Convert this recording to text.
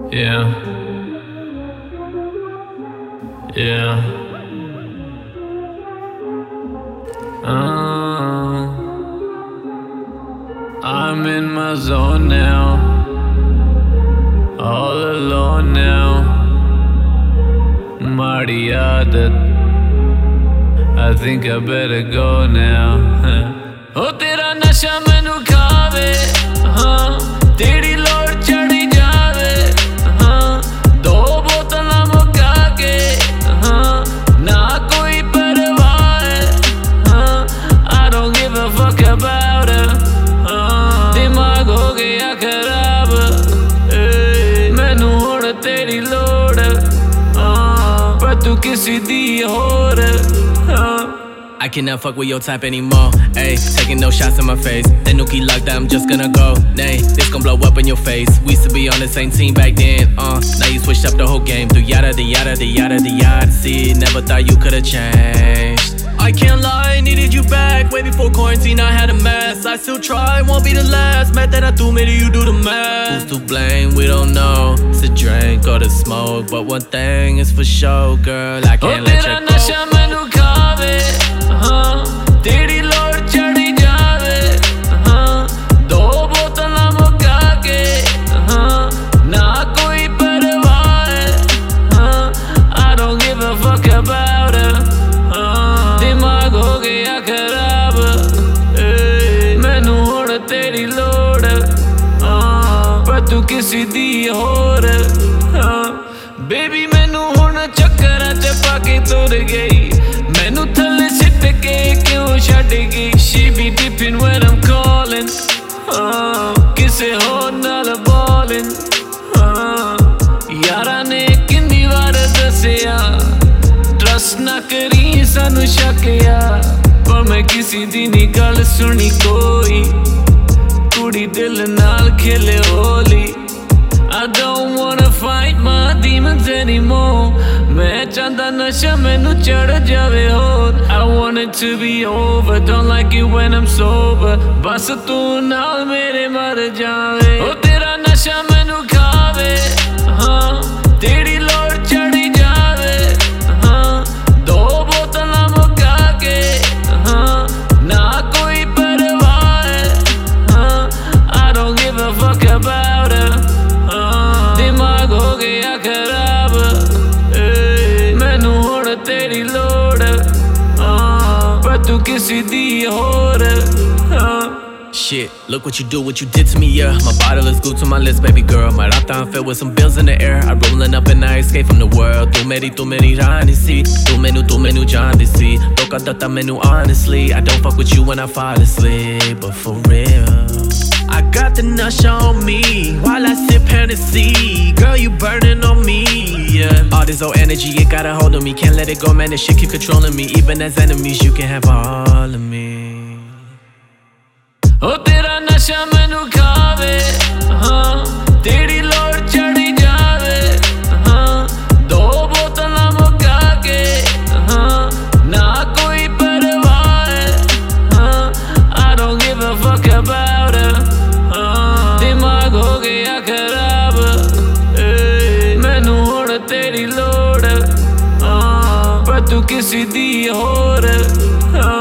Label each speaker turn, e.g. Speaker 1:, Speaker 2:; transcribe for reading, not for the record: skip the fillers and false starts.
Speaker 1: Yeah. Yeah. I'm in my zone now, all alone now. Marty aadat, I think I better go now. Oh, tera nasha mainu khaave, teri lord chadi jaave, do botlan muka ke, na koi parwah hai, I don't give a fuck about her. दिमाग हो गया खराब, मैनू हुण तेरी लोड़, पर तू किसी दी होर.
Speaker 2: I cannot fuck with your type anymore. Ayy, taking no shots in my face. That nookie locked down, I'm just gonna go. Nay, this gon' blow up in your face. We used to be on the same team back then. Now you switched up the whole game. Do yada da yada da yada da yada. See, never thought you could've changed. I can't lie, needed you back. Way before quarantine, I had a mess. I still try, won't be the last. Met that I do, maybe you do the math. Who's to blame? We don't know. It's a drink or the smoke, but one thing is for sure, girl. I can't let you go.
Speaker 1: तेरी लोड़ चढ़ी जावे, दो बोतलां मुका के, ना कोई परवाह है, I don't give a fuck about her. दिमाग हो गया खराब, मैनू हुण तेरी लोड़, पर तू किसी दी होर. बेबी मैनू हुण चक्करां च पाके तुर गई, मैनू थल्ले सिट के क्यों छड्ड गई. She be dipping when I'm calling, किसे होर नाल ballin'. यारां ने किन्नी वार दस्सिया, ट्रस्ट ना करी सानू शक या, पर मैं किसी दी नी गल सुनी कोई, कुड़ी दिल नाल खेले Holi. I don't wanna fight my demons anymore. मैं चाहता नशा मैनू चढ़ जावे होर. I want it to be over, don't like it when I'm sober. बस तू नाल मेरे मर जावे. ओ तेरा नशा मैनू खावे, तेरी लोड़ चढ़ी जावे, दो बोतलां मुका के, ना कोई परवाह है, I don't give a fuck about her. दिमाग हो गया खराब, मैनू हुण तेरी लोड़, पर तू किसी दी होर.
Speaker 2: Shit, look what you did to me, yeah. My bottle is glued to my lips, baby girl. My rata filled with some bills in the air. I rolling up and I escape from the world. Tu meri rani si, tu menu jaan si. Toka data menu honestly. I don't fuck with you when I fall asleep, but for real, I got the nusha on me while I sip Hennessy. Girl, you burning on me, yeah. All this old energy, it got a hold of me. Can't let it go, man, this shit keep controlling me. Even as enemies, you can have all of me.
Speaker 1: ओ तेरा नशा मैनू खावे, तेरी लोड़ चढ़ी जावे, दो बोतलां मुका के, ना कोई परवाह है, I don't give a fuck about her. दिमाग हो गया खराब, मैनू हुण तेरी लोड़, पर तू किसी दी होर.